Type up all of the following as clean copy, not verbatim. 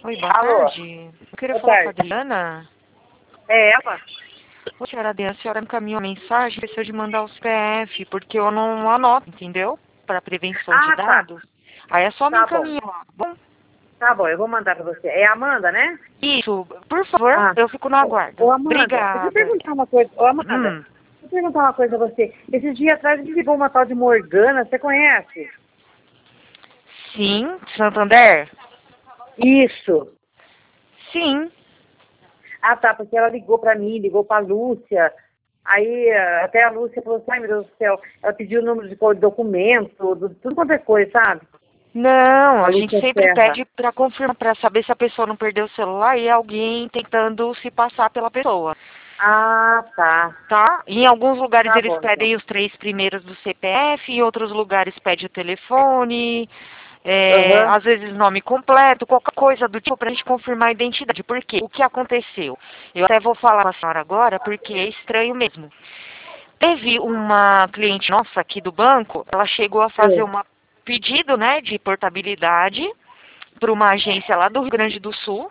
Oi, boa Alô? tarde. Eu queria Boa falar com a tarde. Adriana. É ela? Ô, senhora Adriana, a senhora me encaminhou uma mensagem, precisa de mandar o CPF, porque eu não anoto, entendeu? Para prevenção de Ah, tá. dados. Aí é só me Tá bom. encaminhar, tá bom? Tá bom, eu vou mandar pra você. É a Amanda, né? Isso, por favor, Ah. eu fico no aguardo. Ô, Amanda, deixa eu Obrigada. perguntar uma coisa. Ô, Amanda, Hum, deixa eu perguntar uma coisa a você. Esses dias atrás a gente ligou uma tal de Morgana, você conhece? sim, Santander? Isso. Sim. Ah, tá, porque ela ligou pra mim, ligou pra Lúcia. Aí até a Lúcia falou assim, ai meu Deus do céu, ela pediu o número de documento, tudo quanto é coisa, sabe? Não, A a gente Lúcia sempre Serra. pede para confirmar, para saber se a pessoa não perdeu o celular e é alguém tentando se passar pela pessoa. Ah, tá. Tá? Em alguns lugares Tá eles bom, então. pedem os 3 primeiros do CPF, em outros lugares pede o telefone, Aham. às vezes nome completo, qualquer coisa do tipo para a gente confirmar a identidade. Por quê? O que aconteceu? Eu até vou falar com a senhora agora porque é estranho mesmo. Teve uma cliente nossa aqui do banco, ela chegou a fazer É. um pedido, né, de portabilidade para uma agência lá do Rio Grande do Sul.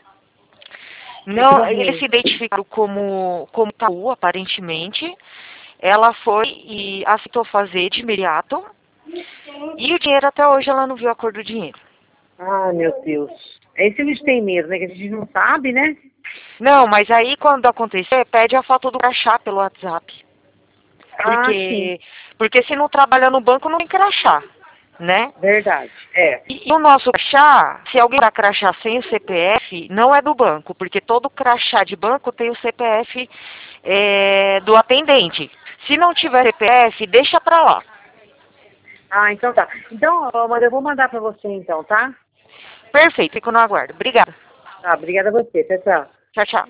Não, eles se Uhum. identificaram como Itaú, aparentemente. Ela foi e aceitou fazer de imediato. E o dinheiro até hoje ela não viu a cor do dinheiro. Ah, meu Deus. É isso que a gente tem medo, né? Que a gente não sabe, né? Não, mas aí quando acontecer, pede a foto do crachá pelo WhatsApp. Ah, sim. Porque se não trabalha no banco não tem crachá, né? Verdade. É. E o nosso crachá, se alguém dá crachá sem o CPF, não é do banco, porque todo crachá de banco tem o CPF do atendente. Se não tiver CPF, deixa pra lá. Ah, então tá. Então, Amanda, eu vou mandar pra você então, tá? Perfeito, fico no aguardo. Obrigada. Tá, obrigada a você. Tchau, tchau. Tchau, tchau.